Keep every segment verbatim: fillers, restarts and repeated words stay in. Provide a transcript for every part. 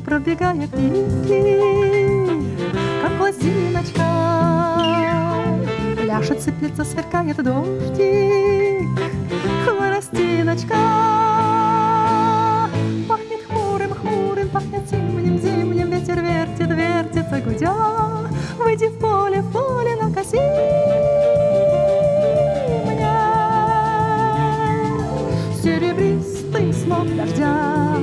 пробегая книги, как лосиночка. Пляшет, сыплется, сверкает дождик, хворостиночка. Пахнет хмурым, хмурым, пахнет зимним, зимним. Ветер вертит, вертится, гудя. Выйди в поле, в поле на косе. Серебристый смог дождя.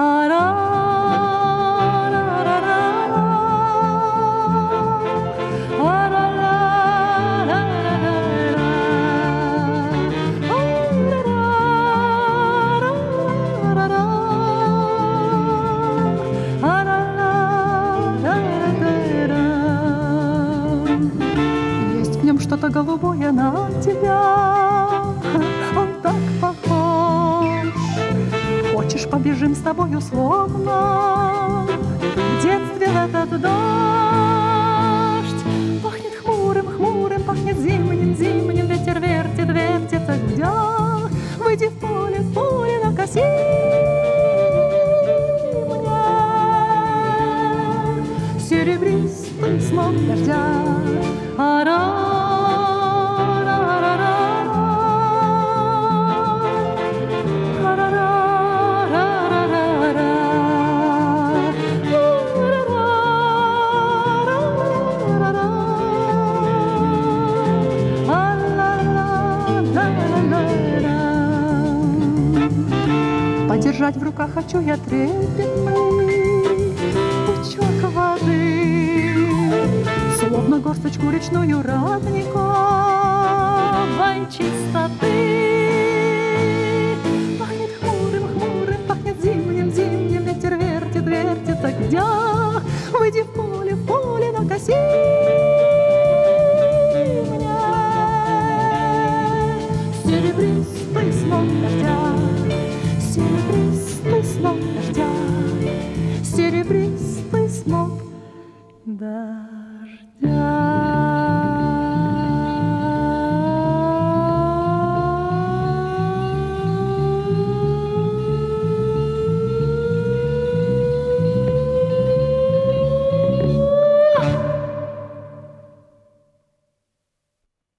Есть в нем что-то голубое на тебя. Он так похож. Хочешь, побежим с тобой условно в детстве в этот дождь. Пахнет хмурым, хмурым, пахнет зимним, зимним. Ветер вертит, вертится, гудя. Выйди в поле, в поле на косе. Серебристый смог дождя. Подержать в руках хочу я трепетный пучок воды, словно горсточку речную родниковой чистоты.